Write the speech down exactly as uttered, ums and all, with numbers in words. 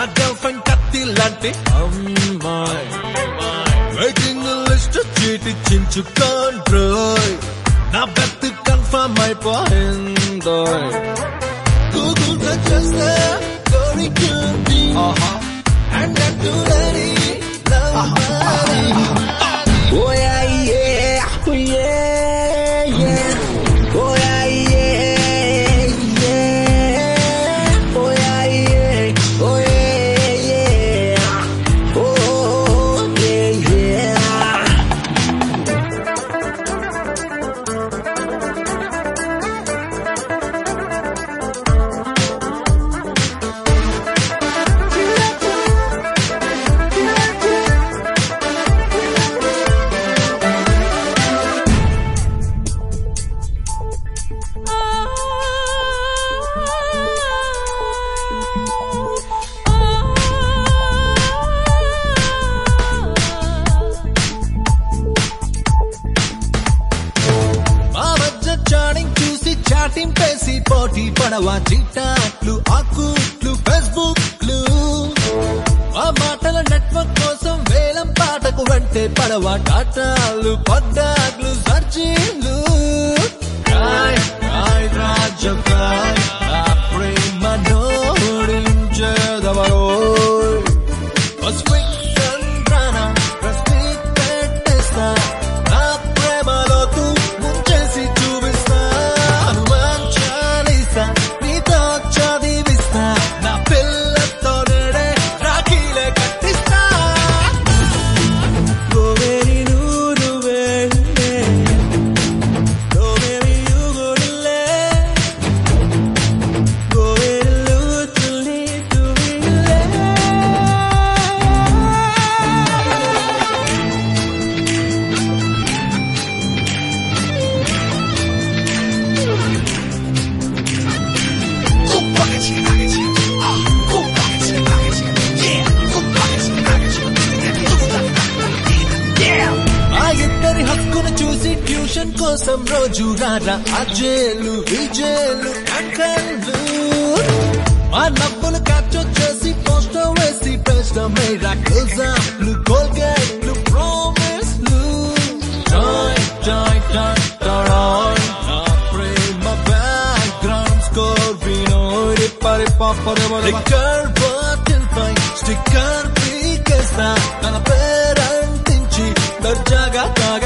Girl friend కత్తి లాంటి అమ్మాయి వెయిటింగ్ లిస్ట్ చీటి చించుకోండ్రోయ్ నా బెత్ కన్ఫర్మ్ అయిపోయిందో గూగుల్ సెర్చ్ చేస్తే కోరికుంది and to ready love Oh yeah, yeah, oh yeah, yeah. Oh yeah, yeah, yeah. Oh yeah, yeah, oh yeah, yeah. Oh yeah, yeah. Chatting పేసి పోటీ పడవా చిట్టాట్లు ఆకుట్లు ఫేస్బుక్లు ఆ మాటల నెట్వర్క్ కోసం వేలం పాటకు వెంటే పడవా టాటాలు పడ్డాగ్లు సర్జీలు రాజకాయ్ నా ప్రేమ నోడించేదవరో ట్యూషన్ కోసం రోజు రారా అజేలు విజేలు అంకళ్ళు ఆ నవ్వులు క్యాప్చర్ చేసి పోస్టర్ వేసి పేస్ట్ మేరా క్లోజప్లు కోల్గేట్లు ప్రామిస్లు టాయ్ టాయ్ టాయ్ టాయ్ నా ప్రేమ బ్యాక్గ్రౌండ్ స్కోర్ వినోడి పరి పాపరే స్టిక్కర్ బాటిల్ పై స్టిక్కర్ పీకేస్తా తన పేరంటించి దర్జాగా తాగా